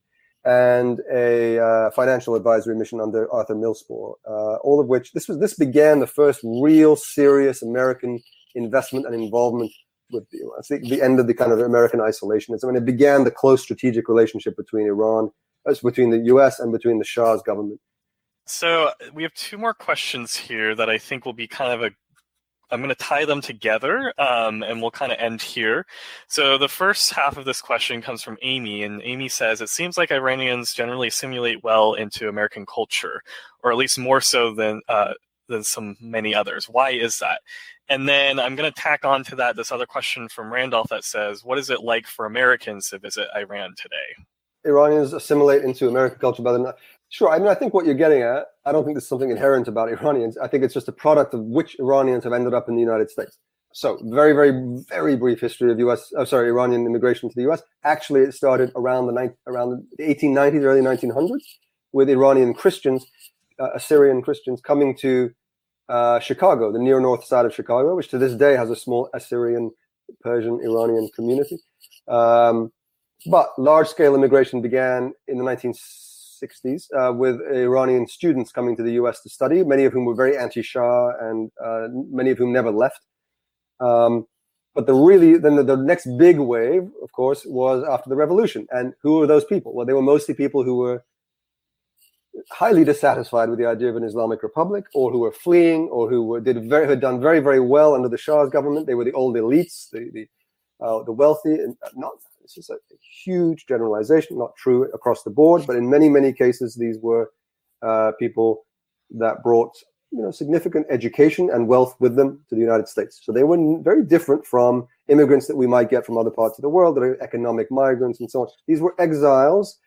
and a uh, financial advisory mission under Arthur Millspaugh, uh, all of which, this was this began the first real serious American investment and involvement with the, I think the end of the kind of American isolationism. And it began the close strategic relationship between Iran, uh, between the U S and between the Shah's government. So we have two more questions here that I think will be kind of a I'm going to tie them together, um, and we'll kind of end here. So the first half of this question comes from Amy, and Amy says, it seems like Iranians generally assimilate well into American culture, or at least more so than uh, than some many others. Why is that? And then I'm going to tack on to that this other question from Randolph that says, what is it like for Americans to visit Iran today? Iranians assimilate into American culture better than... Sure, I mean, I think what you're getting at, I don't think there's something inherent about Iranians. I think it's just a product of which Iranians have ended up in the United States. So, very, very, very brief history of U S, oh, sorry, Iranian immigration to the U S. Actually, it started around the ni- around the eighteen nineties, early nineteen hundreds, with Iranian Christians, uh, Assyrian Christians, coming to uh, Chicago, the near north side of Chicago, which to this day has a small Assyrian, Persian, Iranian community. Um, but large-scale immigration began in the nineteen sixties uh, with Iranian students coming to the U S to study, many of whom were very anti-Shah and uh, many of whom never left. Um, but the really, then the, the next big wave, of course, was after the revolution. And who were those people? Well, they were mostly people who were highly dissatisfied with the idea of an Islamic Republic, or who were fleeing, or who were, did very, had done very, very well under the Shah's government. They were the old elites, the the, uh, the wealthy, and not. This is a huge generalization, not true across the board, but in many, many cases, these were uh, people that brought, you know, significant education and wealth with them to the United States. So they were very different from immigrants that we might get from other parts of the world that are economic migrants and so on. These were exiles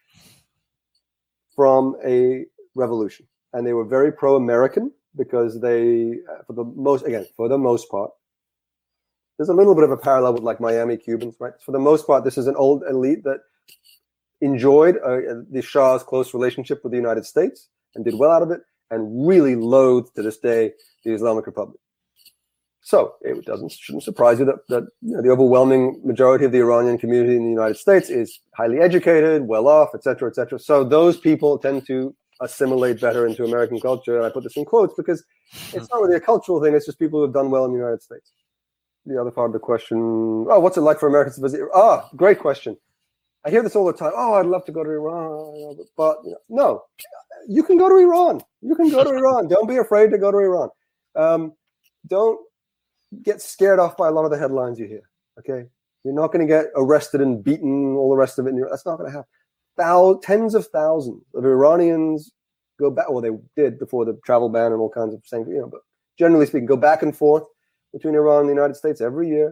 from a revolution, and they were very pro-American because they, for the most, again, for the most part, there's a little bit of a parallel with like Miami Cubans, right? For the most part, this is an old elite that enjoyed uh, the Shah's close relationship with the United States and did well out of it, and really loathed to this day the Islamic Republic. So it doesn't shouldn't surprise you that, that you know, the overwhelming majority of the Iranian community in the United States is highly educated, well off, et cetera, et cetera. So those people tend to assimilate better into American culture. And I put this in quotes because it's not really a cultural thing. It's just people who have done well in the United States. The other part of the question, oh, what's it like for Americans to visit? Ah, great question. I hear this all the time. Oh, I'd love to go to Iran. But you know, no, you can go to Iran. You can go to Iran. Don't be afraid to go to Iran. Um, don't get scared off by a lot of the headlines you hear, okay? You're not going to get arrested and beaten, all the rest of it. That's not going to happen. Thou- tens of thousands of Iranians go back, well, they did before the travel ban and all kinds of things, you know, but generally speaking, go back and forth between Iran and the United States every year.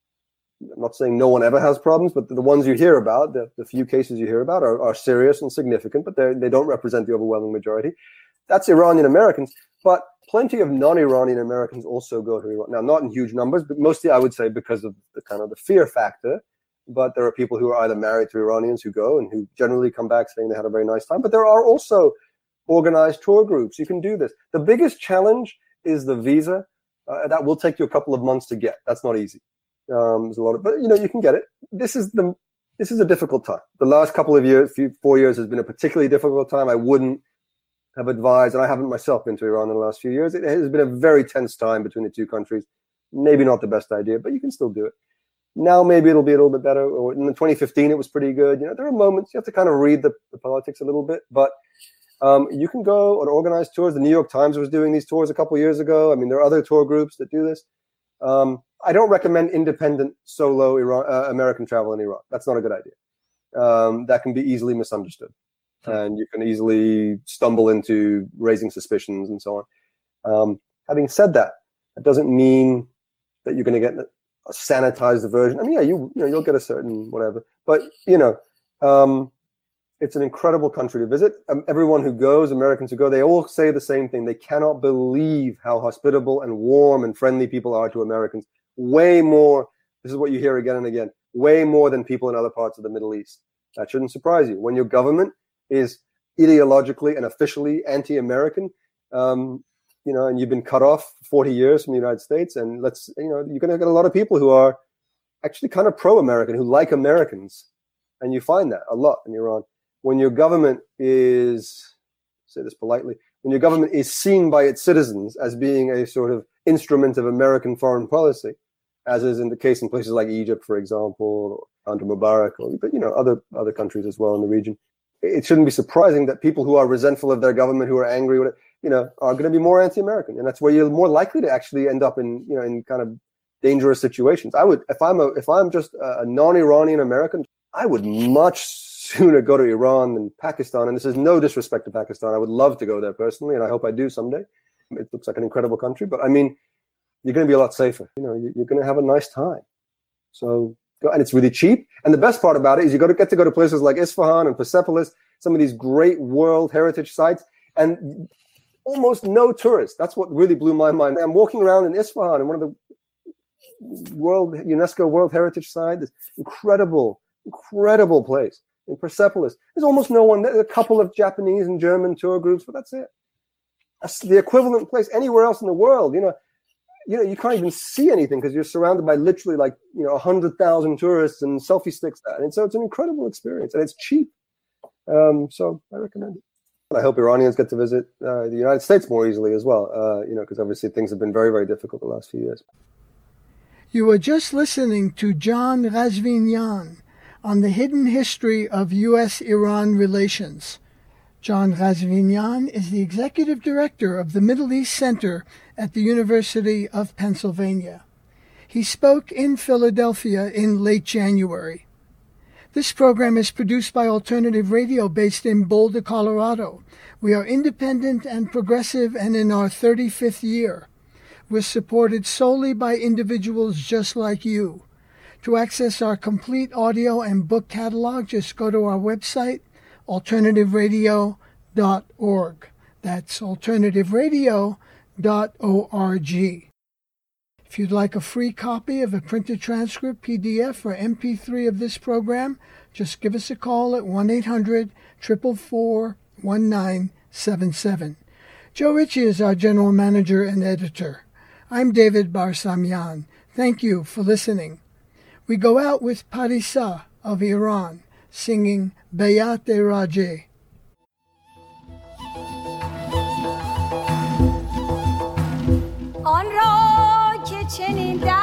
I'm not saying no one ever has problems, but the, the ones you hear about, the, the few cases you hear about are, are serious and significant, but they don't represent the overwhelming majority. That's Iranian Americans, but plenty of non-Iranian Americans also go to Iran. Now, not in huge numbers, but mostly I would say because of the kind of the fear factor. But there are people who are either married to Iranians who go and who generally come back saying they had a very nice time. But there are also organized tour groups. You can do this. The biggest challenge is the visa. Uh, that will take you a couple of months to get. That's not easy. Um, there's a lot of, but you know, you can get it. This is the, this is a difficult time. The last couple of years, few, four years has been a particularly difficult time. I wouldn't have advised, and I haven't myself been to Iran in the last few years. It has been a very tense time between the two countries. Maybe not the best idea, but you can still do it. Now maybe it'll be a little bit better. Or in twenty fifteen, it was pretty good. You know, there are moments you have to kind of read the, the politics a little bit, but um, you can go on organized tours. The New York Times was doing these tours a couple of years ago. I mean, there are other tour groups that do this. Um, I don't recommend independent solo Iran, uh, American travel in Iran. That's not a good idea. Um, that can be easily misunderstood, and you can easily stumble into raising suspicions and so on. Um, having said that, that doesn't mean that you're going to get a sanitized version. I mean, yeah, you, you know, you'll get a certain whatever, but you know, um, it's an incredible country to visit. Um, everyone who goes, Americans who go, they all say the same thing. They cannot believe how hospitable and warm and friendly people are to Americans. Way more, this is what you hear again and again, way more than people in other parts of the Middle East. That shouldn't surprise you. When your government is ideologically and officially anti-American, um, you know, and you've been cut off forty years from the United States, and let's, you know, you're going to get a lot of people who are actually kind of pro-American, who like Americans, and you find that a lot in Iran. when your government is, say this politely, when your government is seen by its citizens as being a sort of instrument of American foreign policy, as is in the case in places like Egypt, for example, or under Mubarak, or but you know other other countries as well in the region, it shouldn't be surprising that people who are resentful of their government, who are angry with it, you know, are going to be more anti-American, and that's where you're more likely to actually end up in, you know, in kind of dangerous situations. I would, if I'm a, if I'm just a non-Iranian American, I would much sooner go to Iran than Pakistan. And this is no disrespect to Pakistan. I would love to go there personally, and I hope I do someday. It looks like an incredible country, but I mean, you're going to be a lot safer. You know, you're going to have a nice time. So, and it's really cheap. And the best part about it is you got to get to go to places like Isfahan and Persepolis, some of these great World Heritage sites, and almost no tourists. That's what really blew my mind. I'm walking around in Isfahan, in one of the World UNESCO World Heritage sites, this incredible, incredible place. In Persepolis, there's almost no one. There's a couple of Japanese and German tour groups, but that's it. That's the equivalent place anywhere else in the world. You know, you know, you can't even see anything because you're surrounded by literally like, you know, a hundred thousand tourists and selfie sticks. And so it's an incredible experience, and it's cheap. Um, so I recommend it. I hope Iranians get to visit uh, the United States more easily as well. Uh, you know, because obviously things have been very, very difficult the last few years. You were just listening to John Ghazvinian on the hidden history of U S Iran relations. John Ghazvinian is the executive director of the Middle East Center at the University of Pennsylvania. He spoke in Philadelphia in late January. This program is produced by Alternative Radio based in Boulder, Colorado. We are independent and progressive and in our thirty-fifth year. We're supported solely by individuals just like you. To access our complete audio and book catalog, just go to our website, alternative radio dot org. That's alternative radio dot org. If you'd like a free copy of a printed transcript, P D F, or M P three of this program, just give us a call at one eight hundred, four four four, one nine seven seven. Joe Ritchie is our general manager and editor. I'm David Barsamian. Thank you for listening. We go out with Parisa of Iran, singing Bayat-e-Rajeh. آن را که چنین در